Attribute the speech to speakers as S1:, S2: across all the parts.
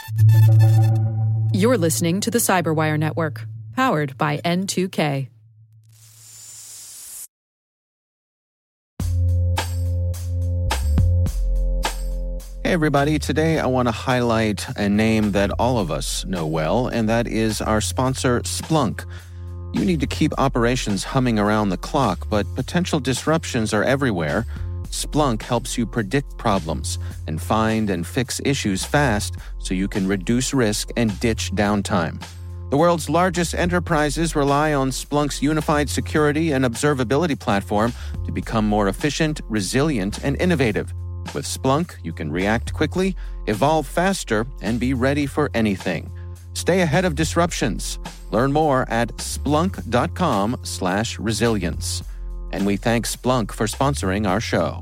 S1: You're listening to the Cyberwire Network, powered by N2K.
S2: Hey everybody, today I want to highlight a name that all of us know well, and that is our sponsor, Splunk. You need to keep operations humming around the clock, but potential disruptions are everywhere. Splunk helps you predict problems and find and fix issues fast so you can reduce risk and ditch downtime. The world's largest enterprises rely on Splunk's unified security and observability platform to become more efficient, resilient, and innovative. With Splunk, you can react quickly, evolve faster, and be ready for anything. Stay ahead of disruptions. Learn more at splunk.com/resilience. And we thank Splunk for sponsoring our show.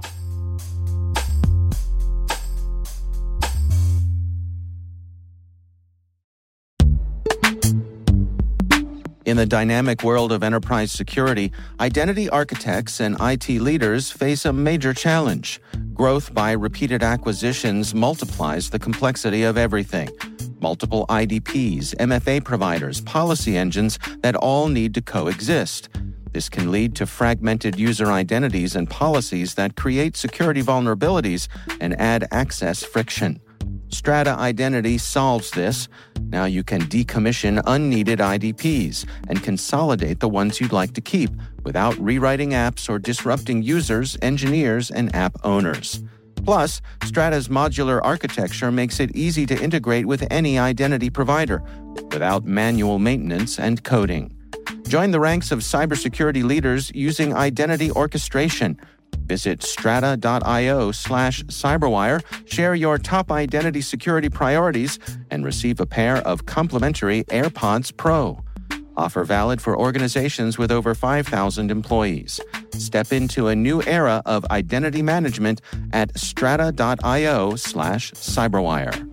S2: In the dynamic world of enterprise security, identity architects and IT leaders face a major challenge. Growth by repeated acquisitions multiplies the complexity of everything. Multiple IDPs, MFA providers, policy engines that all need to coexist. This can lead to fragmented user identities and policies that create security vulnerabilities and add access friction. Strata Identity solves this. Now you can decommission unneeded IDPs and consolidate the ones you'd like to keep without rewriting apps or disrupting users, engineers, and app owners. Plus, Strata's modular architecture makes it easy to integrate with any identity provider without manual maintenance and coding. Join the ranks of cybersecurity leaders using identity orchestration. Visit strata.io/cyberwire, share your top identity security priorities, and receive a pair of complimentary AirPods Pro. Offer valid for organizations with over 5,000 employees. Step into a new era of identity management at strata.io/cyberwire.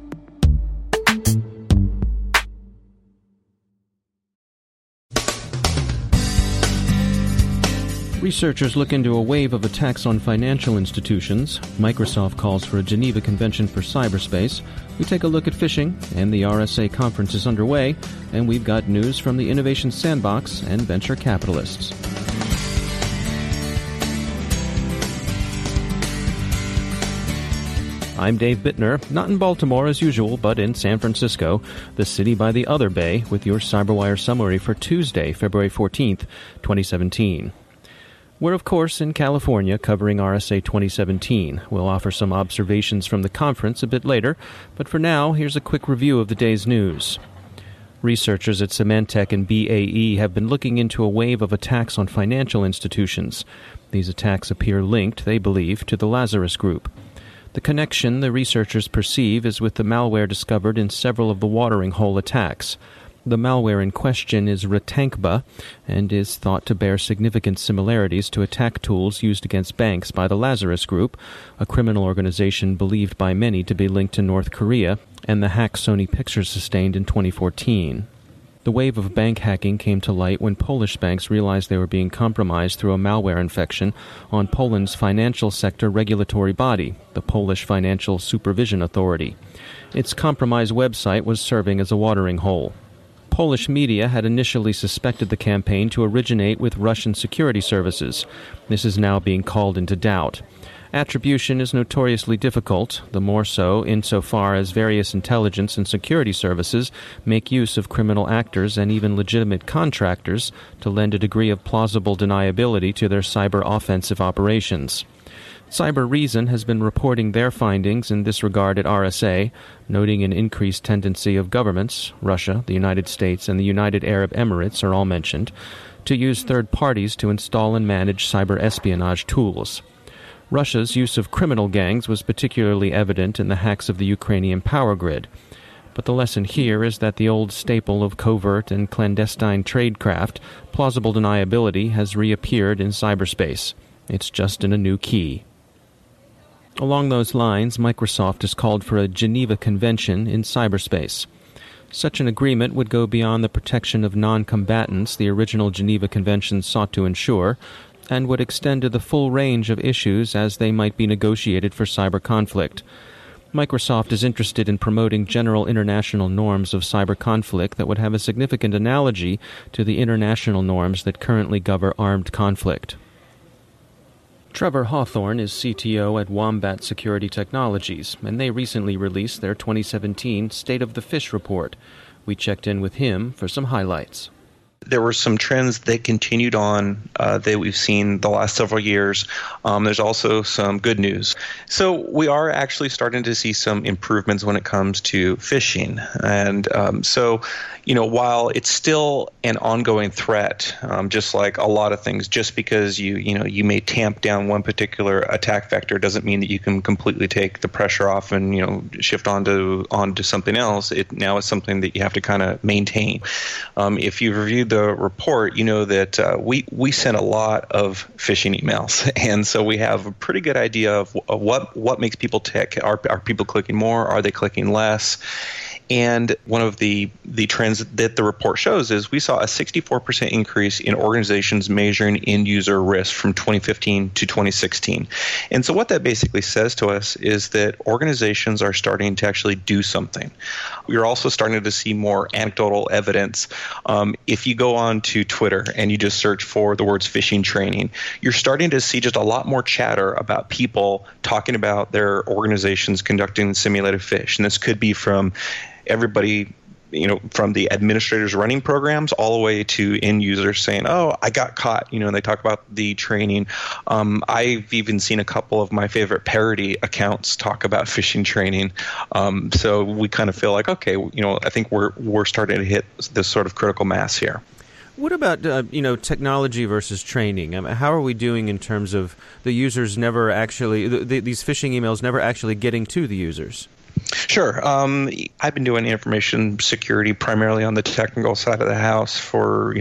S3: Researchers look into a wave of attacks on financial institutions. Microsoft calls for a Geneva Convention for cyberspace. We take a look at phishing, and the RSA conference is underway, and we've got news from the Innovation Sandbox and venture capitalists. I'm Dave Bittner, not in Baltimore as usual, but in San Francisco, the city by the other bay, with your CyberWire summary for Tuesday, February 14th, 2017. We're, of course, in California covering RSA 2017. We'll offer some observations from the conference a bit later, but for now, here's a quick review of the day's news. Researchers at Symantec and BAE have been looking into a wave of attacks on financial institutions. These attacks appear linked, they believe, to the Lazarus Group. The connection the researchers perceive is with the malware discovered in several of the watering hole attacks. The malware in question is Ratankba and is thought to bear significant similarities to attack tools used against banks by the Lazarus Group, a criminal organization believed by many to be linked to North Korea, and the hack Sony Pictures sustained in 2014. The wave of bank hacking came to light when Polish banks realized they were being compromised through a malware infection on Poland's financial sector regulatory body, the Polish Financial Supervision Authority. Its compromised website was serving as a watering hole. Polish media had initially suspected the campaign to originate with Russian security services. This is now being called into doubt. Attribution is notoriously difficult, the more so insofar as various intelligence and security services make use of criminal actors and even legitimate contractors to lend a degree of plausible deniability to their cyber offensive operations. Cyber Reason has been reporting their findings in this regard at RSA, noting an increased tendency of governments, Russia, the United States, and the United Arab Emirates are all mentioned, to use third parties to install and manage cyber espionage tools. Russia's use of criminal gangs was particularly evident in the hacks of the Ukrainian power grid. But the lesson here is that the old staple of covert and clandestine tradecraft, plausible deniability, has reappeared in cyberspace. It's just in a new key. Along those lines, Microsoft has called for a Geneva Convention in cyberspace. Such an agreement would go beyond the protection of non-combatants the original Geneva Convention sought to ensure, and would extend to the full range of issues as they might be negotiated for cyber conflict. Microsoft is interested in promoting general international norms of cyber conflict that would have a significant analogy to the international norms that currently govern armed conflict. Trevor Hawthorne is CTO at Wombat Security Technologies, and they recently released their 2017 State of the Fish report. We checked in with him for some highlights.
S4: There were some trends that continued on that we've seen the last several years. There's also some good news. So we are actually starting to see some improvements when it comes to phishing. And so, while it's still an ongoing threat, just like a lot of things, just because you may tamp down one particular attack vector doesn't mean that you can completely take the pressure off and shift onto something else. It now is something that you have to kind of maintain. If you've reviewed the report, you know that we sent a lot of phishing emails, and so we have a pretty good idea of what makes people tick. Are people clicking more? Are they clicking less? And one of the trends that the report shows is we saw a 64% increase in organizations measuring end-user risk from 2015 to 2016. And so what that basically says to us is that organizations are starting to actually do something. We're also starting to see more anecdotal evidence. If you go on to Twitter and you just search for the words phishing training, you're starting to see just a lot more chatter about people talking about their organizations conducting simulated phish. And this could be from everybody, from the administrators running programs all the way to end users saying, "Oh, I got caught," and they talk about the training. I've even seen a couple of my favorite parody accounts talk about phishing training. So we kind of feel like, okay, I think we're starting to hit this sort of critical mass here.
S3: What about, technology versus training? How are we doing in terms of the users never actually, these phishing emails never actually getting to the users?
S4: Sure. I've been doing information security primarily on the technical side of the house for,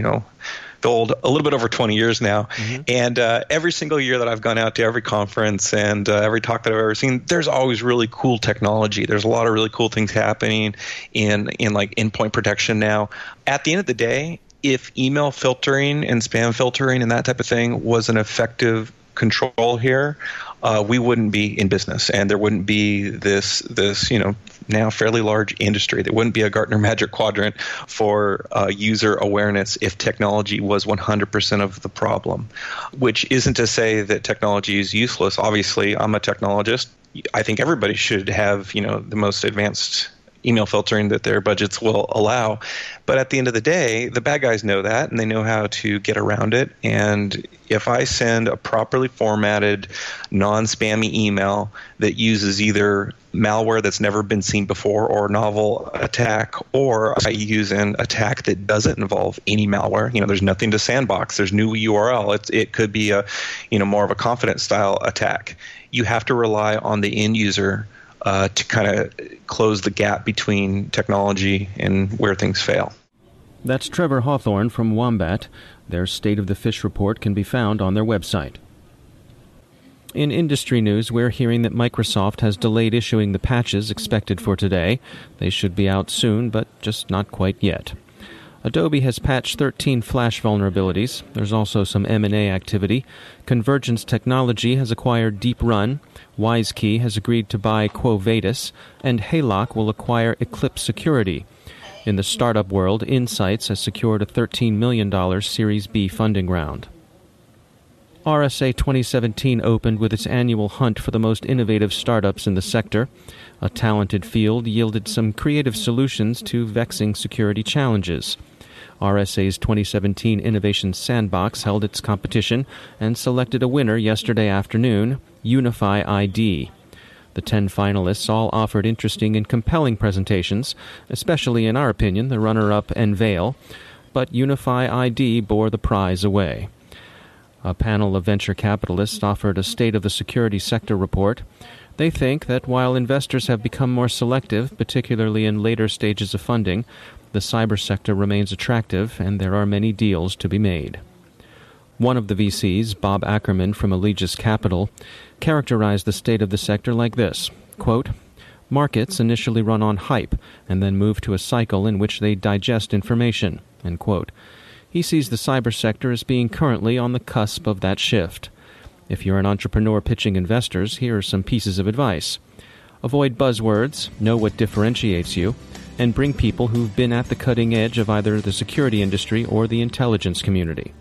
S4: a little bit over 20 years now. Mm-hmm. And every single year that I've gone out to every conference and every talk that I've ever seen, there's always really cool technology. There's a lot of really cool things happening in like endpoint protection now. At the end of the day, if email filtering and spam filtering and that type of thing was an effective control here, we wouldn't be in business, and there wouldn't be this now fairly large industry. There wouldn't be a Gartner Magic Quadrant for user awareness if technology was 100% of the problem, which isn't to say that technology is useless. Obviously, I'm a technologist. I think everybody should have the most advanced email filtering that their budgets will allow. But at the end of the day, the bad guys know that, and they know how to get around it. And if I send a properly formatted, non-spammy email that uses either malware that's never been seen before or a novel attack, or I use an attack that doesn't involve any malware, there's nothing to sandbox, there's new URL, it could be a, more of a confidence style attack. You have to rely on the end user to kind of close the gap between technology and where things fail.
S3: That's Trevor Hawthorne from Wombat. Their State of the Fish report can be found on their website. In industry news, we're hearing that Microsoft has delayed issuing the patches expected for today. They should be out soon, but just not quite yet. Adobe has patched 13 Flash vulnerabilities. There's also some M&A activity. Convergence Technology has acquired DeepRun. WiseKey has agreed to buy Quo Vadis, and Haylock will acquire Eclipse Security. In the startup world, Insights has secured a $13 million Series B funding round. RSA 2017 opened with its annual hunt for the most innovative startups in the sector. A talented field yielded some creative solutions to vexing security challenges. RSA's 2017 Innovation Sandbox held its competition and selected a winner yesterday afternoon, Unify ID. The 10 finalists all offered interesting and compelling presentations, especially in our opinion the runner-up Enveil, but Unify ID bore the prize away. A panel of venture capitalists offered a State of the Security Sector report. They think that while investors have become more selective, particularly in later stages of funding, the cyber sector remains attractive and there are many deals to be made. One of the VCs, Bob Ackerman from Allegis Capital, characterized the state of the sector like this, quote, "Markets initially run on hype and then move to a cycle in which they digest information," end quote. He sees the cyber sector as being currently on the cusp of that shift. If you're an entrepreneur pitching investors, here are some pieces of advice. Avoid buzzwords, know what differentiates you, and bring people who've been at the cutting edge of either the security industry or the intelligence community.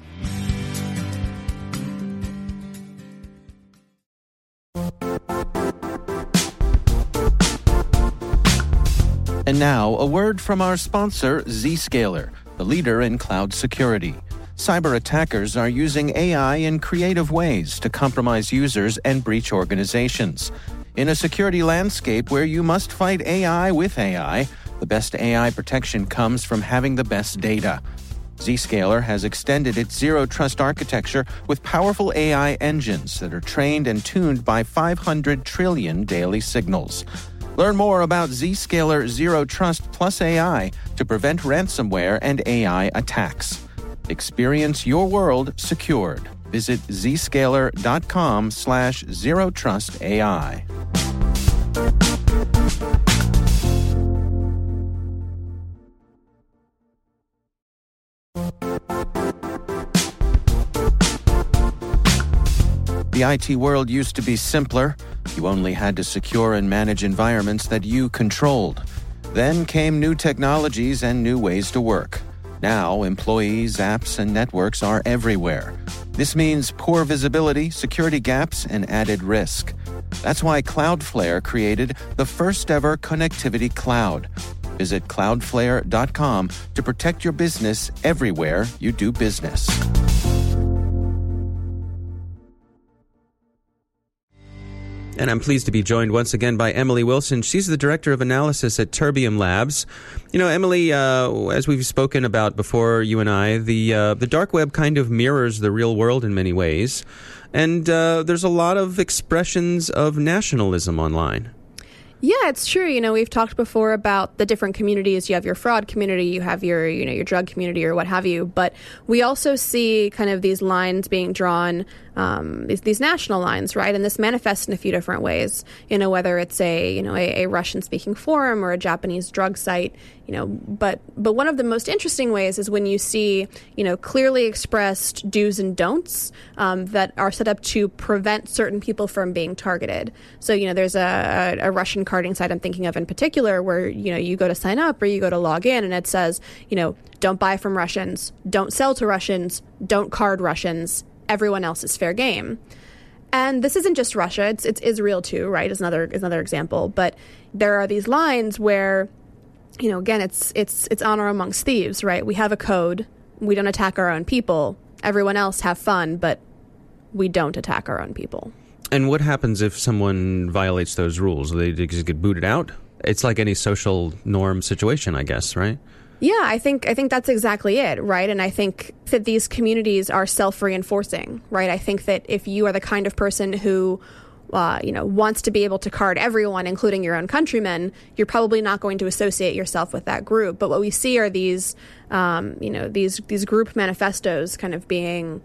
S2: And now, a word from our sponsor, Zscaler, the leader in cloud security. Cyber attackers are using AI in creative ways to compromise users and breach organizations. In a security landscape where you must fight AI with AI, the best AI protection comes from having the best data. Zscaler has extended its Zero Trust architecture with powerful AI engines that are trained and tuned by 500 trillion daily signals. Learn more about Zscaler Zero Trust Plus AI to prevent ransomware and AI attacks. Experience your world secured. Visit zscaler.com/zerotrustai. The IT world used to be simpler. You only had to secure and manage environments that you controlled. Then came new technologies and new ways to work. Now, employees, apps, and networks are everywhere. This means poor visibility, security gaps, and added risk. That's why Cloudflare created the first-ever connectivity cloud. Visit cloudflare.com to protect your business everywhere you do business.
S3: And I'm pleased to be joined once again by Emily Wilson. She's the Director of Analysis at Terbium Labs. You know, Emily, as we've spoken about before, you and I, the dark web kind of mirrors the real world in many ways. And there's a lot of expressions of nationalism online.
S5: Yeah, it's true. You know, we've talked before about the different communities. You have your fraud community, you have your, your drug community or what have you. But we also see kind of these lines being drawn, these national lines, right? And this manifests in a few different ways. You know, whether it's a Russian-speaking forum or a Japanese drug site. But one of the most interesting ways is when you see, clearly expressed do's and don'ts that are set up to prevent certain people from being targeted. So, there's a Russian carding site I'm thinking of in particular where, you go to sign up or you go to log in and it says, don't buy from Russians, don't sell to Russians, don't card Russians, everyone else is fair game. And this isn't just Russia, it's Israel too, right, is another example. But there are these lines where, again, it's honor amongst thieves, right? We have a code, we don't attack our own people, everyone else have fun, but we don't attack our own people.
S3: And what happens if someone violates those rules? They just get booted out? It's like any social norm situation, I guess, right?
S5: Yeah, I think that's exactly it, right? And I think that these communities are self-reinforcing, right? I think that if you are the kind of person who wants to be able to card everyone, including your own countrymen, you're probably not going to associate yourself with that group. But what we see are these these group manifestos kind of being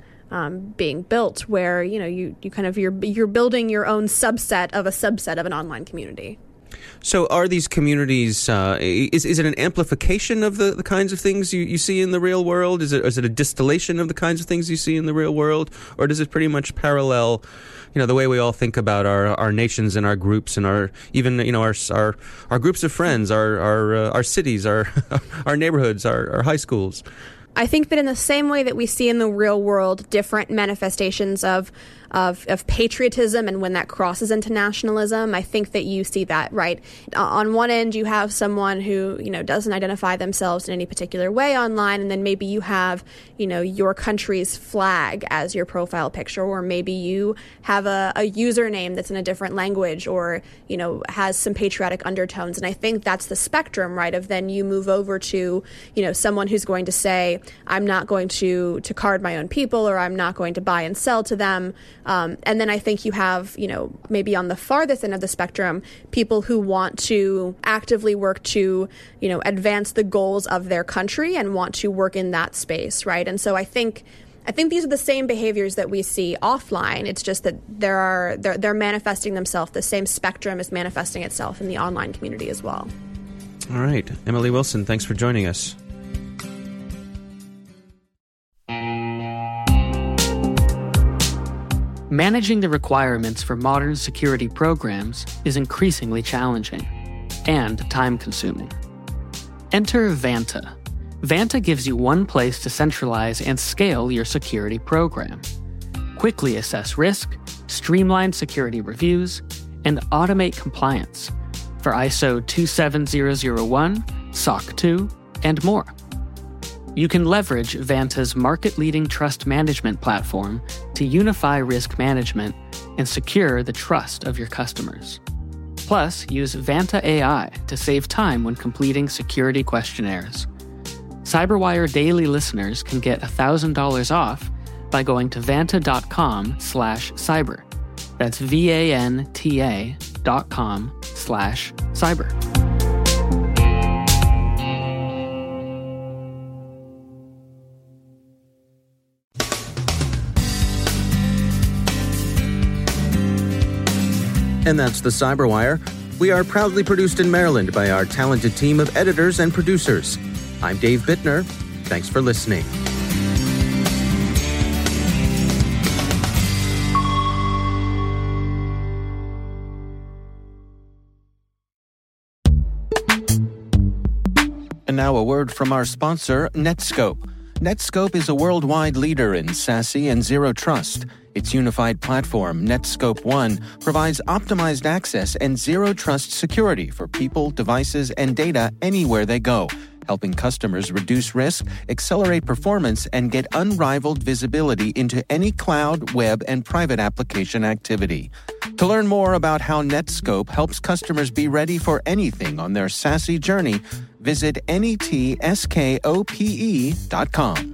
S5: built where, you're building your own subset of an online community.
S3: So are these communities, is it an amplification of the kinds of things you see in the real world? Is it a distillation of the kinds of things you see in the real world? Or does it pretty much parallel, the way we all think about our nations and our groups and our groups of friends, our cities, our neighborhoods, our high schools?
S5: I think that in the same way that we see in the real world different manifestations of patriotism and when that crosses into nationalism, I think that you see that, right? On one end, you have someone who, doesn't identify themselves in any particular way online, and then maybe you have, your country's flag as your profile picture, or maybe you have a username that's in a different language or, has some patriotic undertones. And I think that's the spectrum, right, of then you move over to, someone who's going to say, I'm not going to card my own people, or I'm not going to buy and sell to them. And then I think you have, maybe on the farthest end of the spectrum, people who want to actively work to, advance the goals of their country and want to work in that space, right? And so I think these are the same behaviors that we see offline. It's just that they're manifesting themselves. The same spectrum is manifesting itself in the online community as well.
S3: All right. Emily Wilson, thanks for joining us.
S6: Managing the requirements for modern security programs is increasingly challenging and time-consuming. Enter Vanta. Vanta gives you one place to centralize and scale your security program. Quickly assess risk, streamline security reviews, and automate compliance for ISO 27001, SOC 2, and more. You can leverage Vanta's market-leading trust management platform to unify risk management and secure the trust of your customers. Plus, use Vanta AI to save time when completing security questionnaires. CyberWire Daily listeners can get $1,000 off by going to vanta.com/cyber. That's VANTA.com/cyber.
S2: And that's the CyberWire. We are proudly produced in Maryland by our talented team of editors and producers. I'm Dave Bittner. Thanks for listening. And now a word from our sponsor, Netskope. Netskope is a worldwide leader in SASE and Zero Trust. Its unified platform, Netskope One, provides optimized access and zero trust security for people, devices, and data anywhere they go, helping customers reduce risk, accelerate performance, and get unrivaled visibility into any cloud, web, and private application activity. To learn more about how Netskope helps customers be ready for anything on their SASE journey, visit netskope.com.